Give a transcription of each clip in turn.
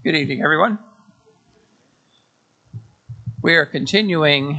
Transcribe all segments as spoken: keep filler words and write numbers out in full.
Good evening, everyone. We are continuing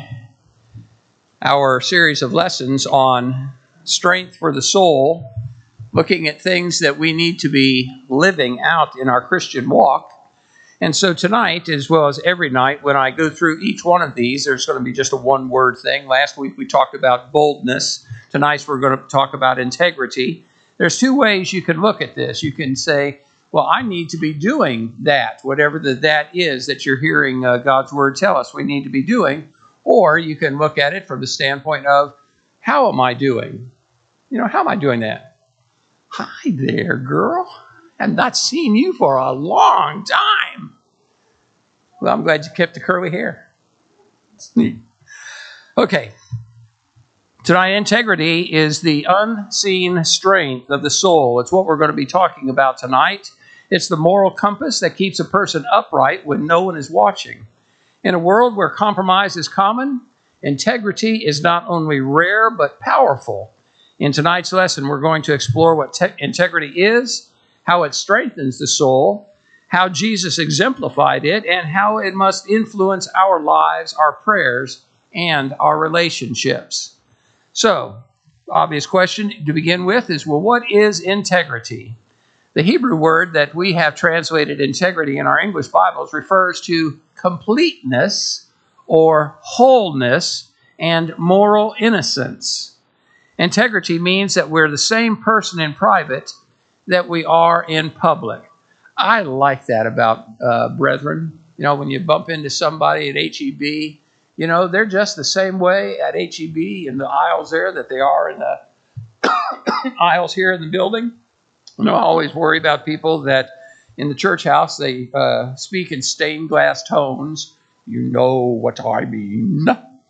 our series of lessons on strength for the soul, looking at things that we need to be living out in our Christian walk. And so tonight, as well as every night, when I go through each one of these, there's going to be just a one-word thing. Last week we talked about boldness. Tonight we're going to talk about integrity. There's two ways you can look at this. You can say, well, I need to be doing that, whatever the that is that you're hearing uh, God's Word tell us we need to be doing. Or you can look at it from the standpoint of, how am I doing? You know, how am I doing that? Hi there, girl. I've not seen you for a long time. Well, I'm glad you kept the curly hair. It's neat. Okay. Tonight, integrity is the unseen strength of the soul. It's what we're going to be talking about tonight. It's the moral compass that keeps a person upright when no one is watching. In a world where compromise is common, integrity is not only rare but powerful. In tonight's lesson, we're going to explore what te- integrity is, how it strengthens the soul, how Jesus exemplified it, and how it must influence our lives, our prayers, and our relationships. So, obvious question to begin with is, well, what is integrity? The Hebrew word that we have translated integrity in our English Bibles refers to completeness or wholeness and moral innocence. Integrity means that we're the same person in private that we are in public. I like that about uh, brethren. You know, when you bump into somebody at H E B, you know, they're just the same way at H E B in the aisles there that they are in the aisles here in the building. You know, I always worry about people that in the church house, they uh, speak in stained glass tones. You know what I mean.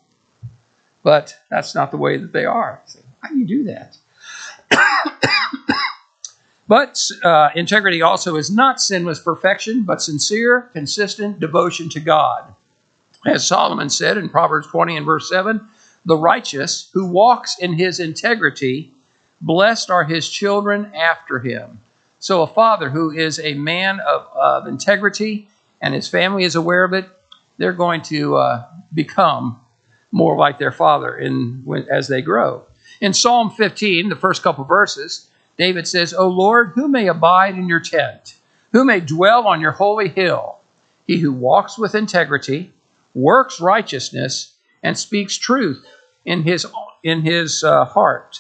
But that's not the way that they are. So how do you do that? But uh, integrity also is not sinless perfection, but sincere, consistent devotion to God. As Solomon said in Proverbs twenty and verse seven, the righteous who walks in his integrity, blessed are his children after him. So a father who is a man of, of integrity and his family is aware of it, they're going to uh, become more like their father in, when, as they grow. In Psalm fifteen, the first couple verses, David says, O Lord, who may abide in your tent? Who may dwell on your holy hill? He who walks with integrity, works righteousness, and speaks truth in his, in his uh, heart.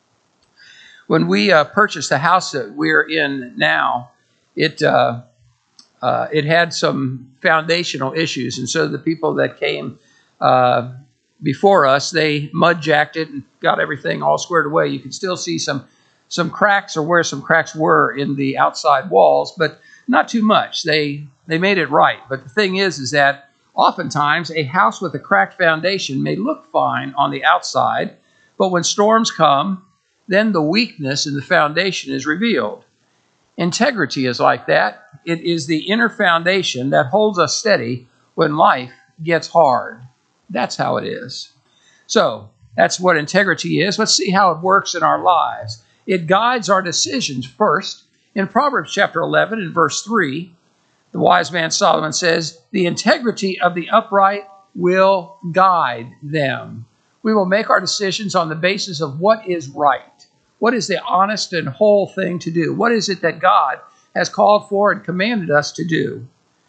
When we uh, purchased the house that we're in now, it uh, uh, it had some foundational issues. And so the people that came uh, before us, they mud-jacked it and got everything all squared away. You can still see some some cracks or where some cracks were in the outside walls, but not too much. They they made it right. But the thing is, is that oftentimes a house with a cracked foundation may look fine on the outside, but when storms come, then the weakness in the foundation is revealed. Integrity is like that. It is the inner foundation that holds us steady when life gets hard. That's how it is. So that's what integrity is. Let's see how it works in our lives. It guides our decisions first. In Proverbs chapter eleven and verse three, the wise man Solomon says, the integrity of the upright will guide them. We will make our decisions on the basis of what is right. What is the honest and whole thing to do? What is it that God has called for and commanded us to do?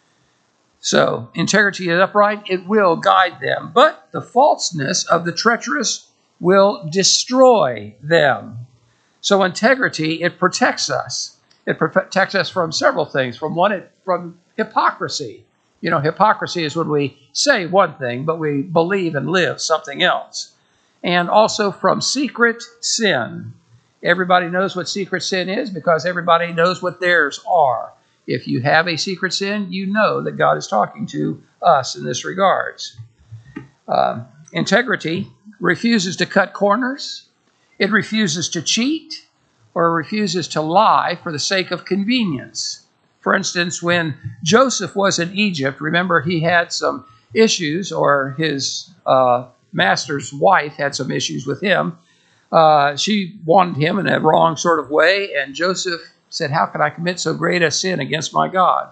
So, integrity is upright, it will guide them. But the falseness of the treacherous will destroy them. So integrity, it protects us. It protects us from several things. From one, it, from hypocrisy. You know, hypocrisy is when we say one thing, but we believe and live something else. And also from secret sin. Everybody knows what secret sin is because everybody knows what theirs are. If you have a secret sin, you know that God is talking to us in this regards. Um, integrity refuses to cut corners. It refuses to cheat or refuses to lie for the sake of convenience. For instance, when Joseph was in Egypt, remember he had some issues, or his uh, master's wife had some issues with him. Uh, she wanted him in a wrong sort of way, and Joseph said, how can I commit so great a sin against my God? He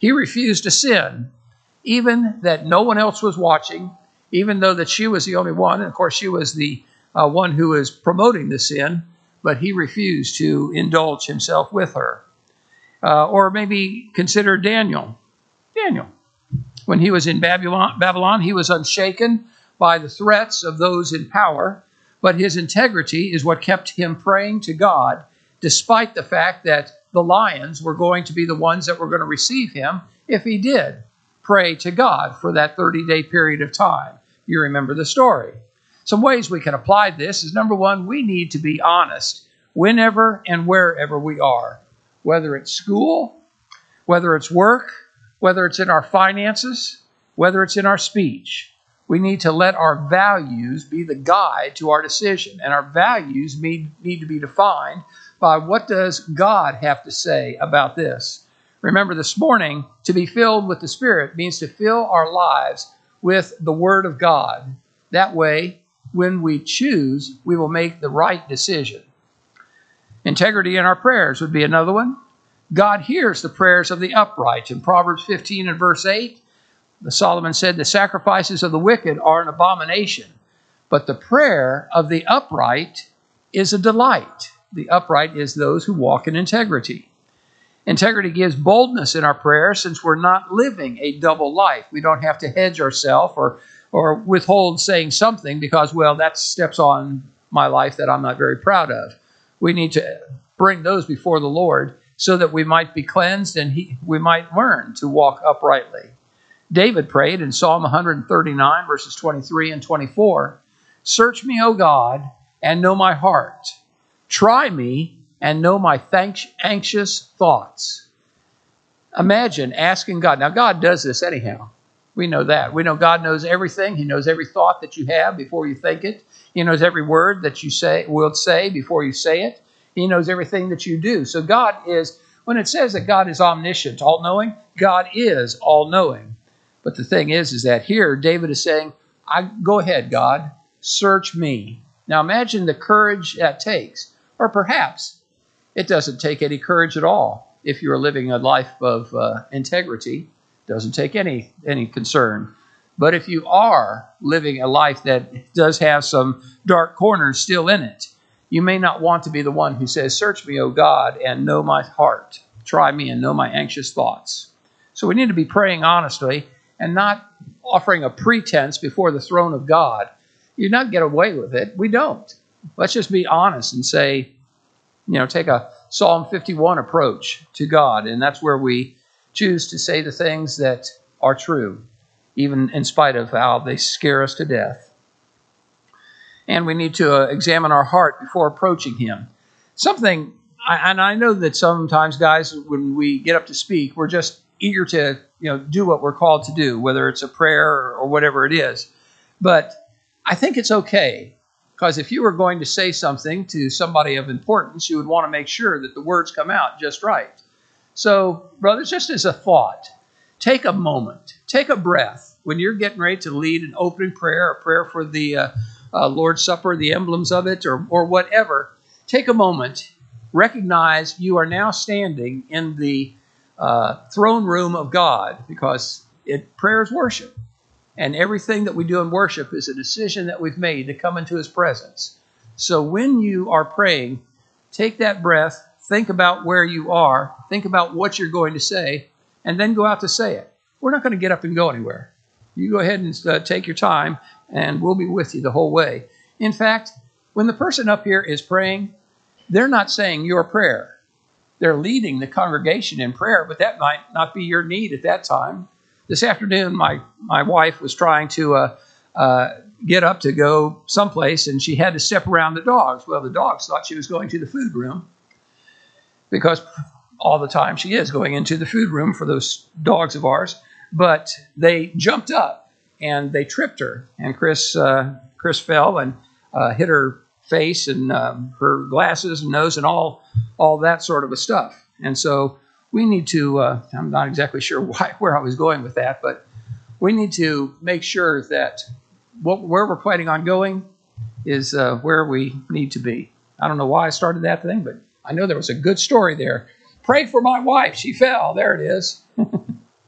He refused to sin, even that no one else was watching, even though that she was the only one. And of course, she was the uh, one who was promoting the sin, but he refused to indulge himself with her. Uh, or maybe consider Daniel. Daniel. When he was in Babylon, Babylon, he was unshaken by the threats of those in power, but his integrity is what kept him praying to God, despite the fact that the lions were going to be the ones that were going to receive him if he did pray to God for that thirty-day period of time. You remember the story. Some ways we can apply this is, number one, we need to be honest whenever and wherever we are, whether it's school, whether it's work, whether it's in our finances, whether it's in our speech. We need to let our values be the guide to our decision, and our values need, need to be defined by what does God have to say about this. Remember this morning, to be filled with the Spirit means to fill our lives with the Word of God. That way, when we choose, we will make the right decision. Integrity in our prayers would be another one. God hears the prayers of the upright. In Proverbs fifteen and verse eight, Solomon said, the sacrifices of the wicked are an abomination, but the prayer of the upright is a delight. The upright is those who walk in integrity. Integrity gives boldness in our prayers since we're not living a double life. We don't have to hedge ourselves or, or withhold saying something because, well, that steps on my life that I'm not very proud of. We need to bring those before the Lord so that we might be cleansed and he, we might learn to walk uprightly. David prayed in Psalm one thirty-nine, verses twenty-three and twenty-four, search me, O God, and know my heart. Try me and know my thanks, anxious thoughts. Imagine asking God. Now, God does this anyhow. We know that. We know God knows everything. He knows every thought that you have before you think it. He knows every word that you say will say before you say it. He knows everything that you do. So God is, when it says that God is omniscient, all-knowing, God is all-knowing. But the thing is, is that here David is saying, I go ahead, God, search me. Now imagine the courage that takes. Or perhaps it doesn't take any courage at all. If you're living a life of uh, integrity, it doesn't take any, any concern. But if you are living a life that does have some dark corners still in it, you may not want to be the one who says, search me, O God, and know my heart. Try me and know my anxious thoughts. So we need to be praying honestly and not offering a pretense before the throne of God. You not get away with it. We don't. Let's just be honest and say, you know, take a Psalm fifty-one approach to God. And that's where we choose to say the things that are true, even in spite of how they scare us to death. And we need to uh, examine our heart before approaching him. Something, I, and I know that sometimes, guys, when we get up to speak, we're just eager to, you know, do what we're called to do, whether it's a prayer or, or whatever it is. But I think it's okay, because if you were going to say something to somebody of importance, you would want to make sure that the words come out just right. So, brothers, just as a thought, take a moment, take a breath. When you're getting ready to lead an opening prayer, a prayer for the uh, uh, Lord's Supper, the emblems of it, or, or whatever, take a moment, recognize you are now standing in the uh, throne room of God, because it, prayer is worship. And everything that we do in worship is a decision that we've made to come into his presence. So when you are praying, take that breath, think about where you are, think about what you're going to say, and then go out to say it. We're not going to get up and go anywhere. You go ahead and uh, take your time, and we'll be with you the whole way. In fact, when the person up here is praying, they're not saying your prayer. They're leading the congregation in prayer, but that might not be your need at that time. This afternoon, my, my wife was trying to uh, uh, get up to go someplace, and she had to step around the dogs. Well, the dogs thought she was going to the food room, because all the time she is going into the food room for those dogs of ours. But they jumped up, and they tripped her. And Chris uh, Chris fell and uh, hit her face and um, her glasses and nose and all, all that sort of a stuff. And so we need to, uh, I'm not exactly sure why, where I was going with that, but we need to make sure that what, where we're planning on going is uh, where we need to be. I don't know why I started that thing, but I know there was a good story there. Pray for my wife. She fell. There it is.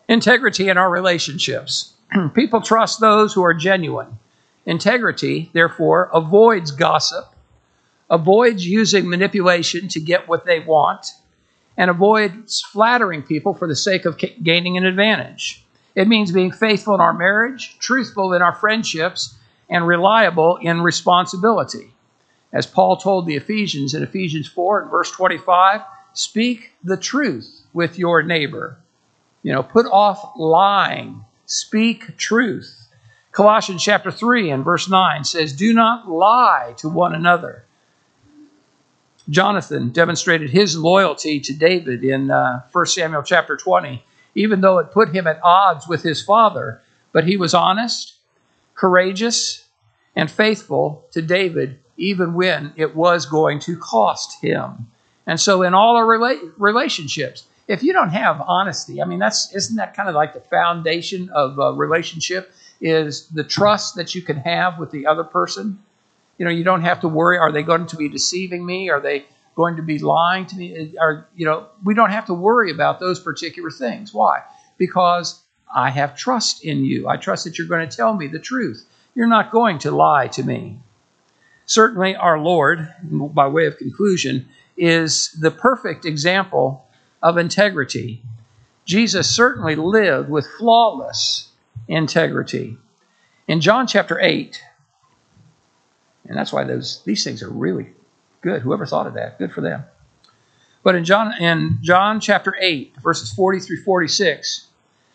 Integrity in our relationships. People trust those who are genuine. Integrity, therefore, avoids gossip, avoids using manipulation to get what they want, and avoids flattering people for the sake of gaining an advantage. It means being faithful in our marriage, truthful in our friendships, and reliable in responsibility. As Paul told the Ephesians in Ephesians four and verse twenty-five, speak the truth with your neighbor. You know, put off lying. Speak truth. Colossians chapter three and verse nine says, do not lie to one another. Jonathan demonstrated his loyalty to David in uh, First Samuel chapter twenty, even though it put him at odds with his father. But he was honest, courageous, and faithful to David, even when it was going to cost him. And so in all our rela- relationships, if you don't have honesty, I mean, that's isn't that kind of like the foundation of a relationship, is the trust that you can have with the other person? You know, you don't have to worry, are they going to be deceiving me? Are they going to be lying to me? Are, you know, we don't have to worry about those particular things. Why? Because I have trust in you. I trust that you're going to tell me the truth. You're not going to lie to me. Certainly our Lord, by way of conclusion, is the perfect example of integrity. Jesus certainly lived with flawless integrity. In John chapter eight, and that's why those these things are really good. Whoever thought of that, good for them. But in John in John chapter eight, verses forty through forty-six,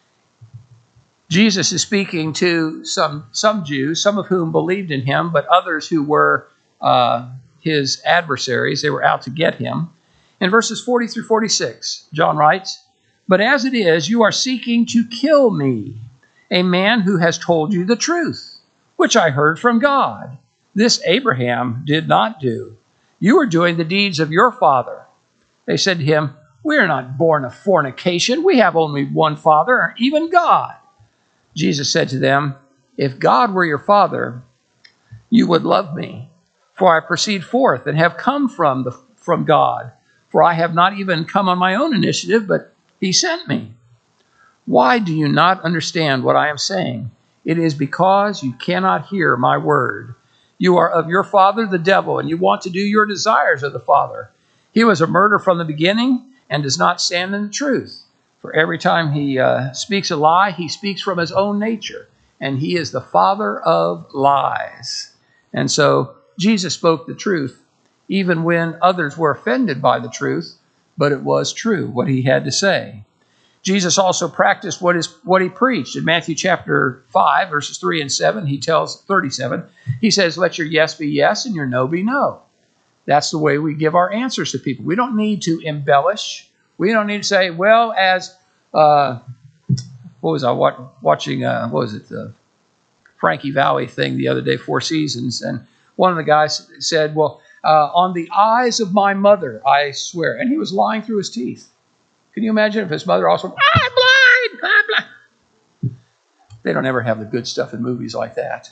Jesus is speaking to some, some Jews, some of whom believed in him, but others who were uh, his adversaries. They were out to get him. In verses forty through forty-six, John writes, but as it is, you are seeking to kill me, a man who has told you the truth, which I heard from God. This Abraham did not do. You are doing the deeds of your father. They said to him, we are not born of fornication. We have only one Father, even God. Jesus said to them, if God were your Father, you would love me, for I proceed forth and have come from, the, from God. For I have not even come on my own initiative, but he sent me. Why do you not understand what I am saying? It is because you cannot hear my word. You are of your father, the devil, and you want to do your desires of the Father. He was a murderer from the beginning and does not stand in the truth. For every time he uh, speaks a lie, he speaks from his own nature, and he is the father of lies. And so Jesus spoke the truth, even when others were offended by the truth, but it was true, what he had to say. Jesus also practiced what is what he preached. In Matthew chapter five, verses three and seven, he tells thirty-seven, he says, let your yes be yes and your no be no. That's the way we give our answers to people. We don't need to embellish. We don't need to say, well, as, uh, what was I watching, uh, what was it, the Frankie Valli thing the other day, Four Seasons, and one of the guys said, well, uh, on the eyes of my mother, I swear. And he was lying through his teeth. Can you imagine if his mother also, I'm blind, I'm blind. They don't ever have the good stuff in movies like that.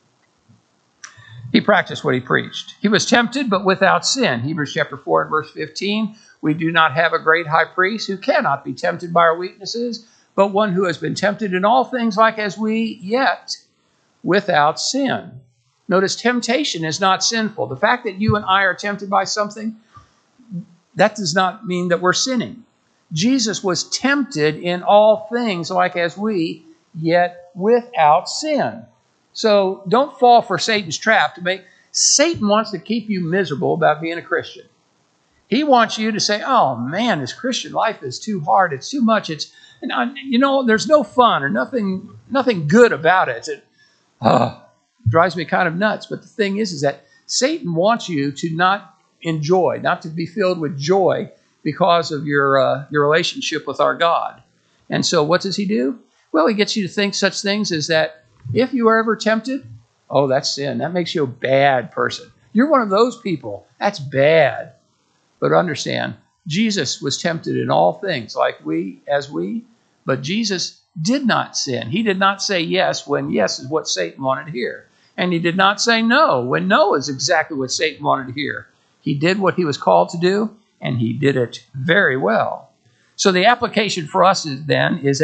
He practiced what he preached. He was tempted, but without sin. Hebrews chapter four and verse fifteen, we do not have a great high priest who cannot be tempted by our weaknesses, but one who has been tempted in all things like as we, yet without sin. Notice temptation is not sinful. The fact that you and I are tempted by something, that does not mean that we're sinning. Jesus was tempted in all things like as we, yet without sin. So don't fall for Satan's trap to make, Satan wants to keep you miserable about being a Christian. He wants you to say, oh man, this Christian life is too hard. It's too much. It's, you know, there's no fun or nothing, nothing good about it. It uh, drives me kind of nuts. But the thing is, is that Satan wants you to not enjoy, not to be filled with joy because of your uh, your relationship with our God. And so what does he do? Well, he gets you to think such things as that if you are ever tempted, oh, that's sin. That makes you a bad person. You're one of those people. That's bad. But understand, Jesus was tempted in all things like we, as we, but Jesus did not sin. He did not say yes when yes is what Satan wanted to hear. And he did not say no when no is exactly what Satan wanted to hear. He did what he was called to do, and he did it very well. So the application for us is then is that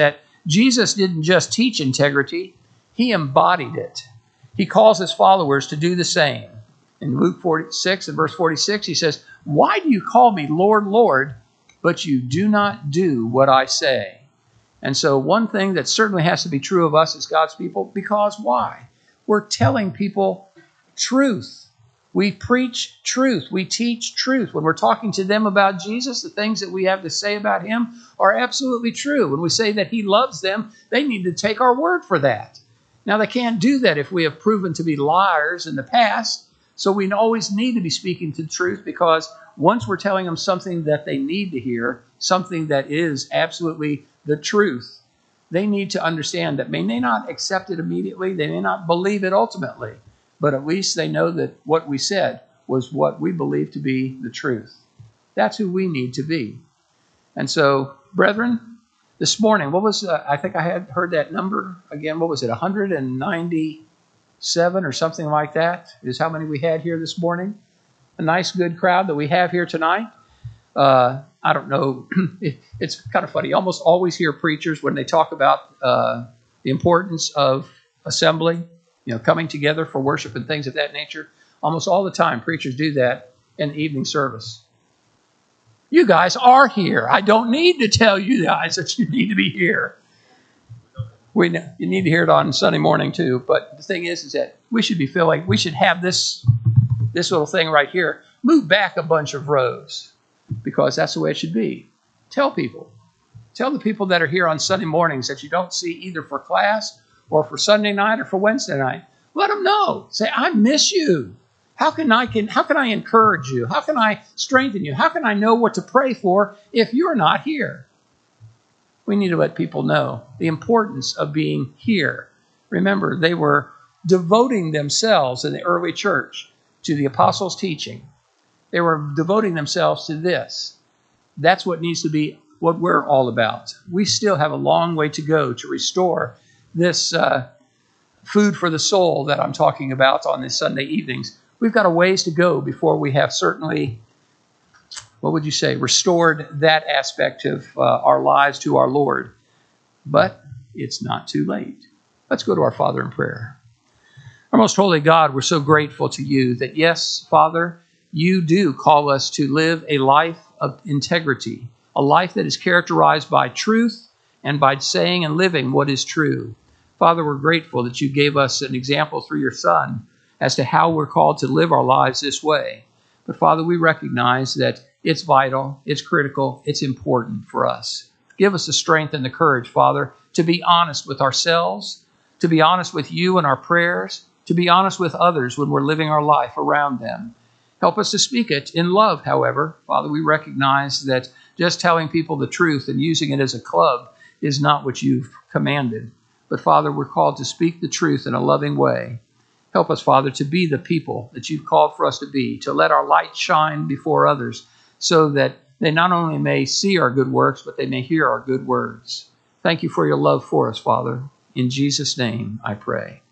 Jesus didn't just teach integrity, he embodied it. He calls his followers to do the same. In Luke forty-six and verse forty-six, he says, "Why do you call me Lord, Lord, but you do not do what I say?" And so one thing that certainly has to be true of us as God's people, because why? We're telling people truth. We preach truth. We teach truth. When we're talking to them about Jesus, the things that we have to say about him are absolutely true. When we say that he loves them, they need to take our word for that. Now, they can't do that if we have proven to be liars in the past. So we always need to be speaking the truth, because once we're telling them something that they need to hear, something that is absolutely the truth, they need to understand that may they not accept it immediately, they may not believe it ultimately, but at least they know that what we said was what we believe to be the truth. That's who we need to be. And so, brethren, this morning, what was, uh, I think I had heard that number again, what was it, one hundred ninety-seven or something like that is how many we had here this morning. A nice, good crowd that we have here tonight. Uh, I don't know, it, it's kind of funny. You almost always hear preachers when they talk about uh, the importance of assembly, you know, coming together for worship and things of that nature. Almost all the time, preachers do that in evening service. You guys are here. I don't need to tell you guys that you need to be here. We know, you need to hear it on Sunday morning too. But the thing is, is that we should be feeling, we should have this, this little thing right here, move back a bunch of rows, because that's the way it should be. Tell people. Tell the people that are here on Sunday mornings that you don't see either for class or for Sunday night or for Wednesday night. Let them know. Say, I miss you. How can I can how can I encourage you? How can I strengthen you? How can I know what to pray for if you're not here? We need to let people know the importance of being here. Remember, they were devoting themselves in the early church to the apostles' teaching. They were devoting themselves to this. That's what needs to be what we're all about. We still have a long way to go to restore this uh, food for the soul that I'm talking about on these Sunday evenings. We've got a ways to go before we have certainly, what would you say, restored that aspect of uh, our lives to our Lord. But it's not too late. Let's go to our Father in prayer. Our most holy God, we're so grateful to you that, yes, Father, you do call us to live a life of integrity, a life that is characterized by truth and by saying and living what is true. Father, we're grateful that you gave us an example through your Son as to how we're called to live our lives this way. But Father, we recognize that it's vital, it's critical, it's important for us. Give us the strength and the courage, Father, to be honest with ourselves, to be honest with you in our prayers, to be honest with others when we're living our life around them. Help us to speak it in love, however. Father, we recognize that just telling people the truth and using it as a club is not what you've commanded. But Father, we're called to speak the truth in a loving way. Help us, Father, to be the people that you've called for us to be, to let our light shine before others so that they not only may see our good works, but they may hear our good words. Thank you for your love for us, Father. In Jesus' name, I pray.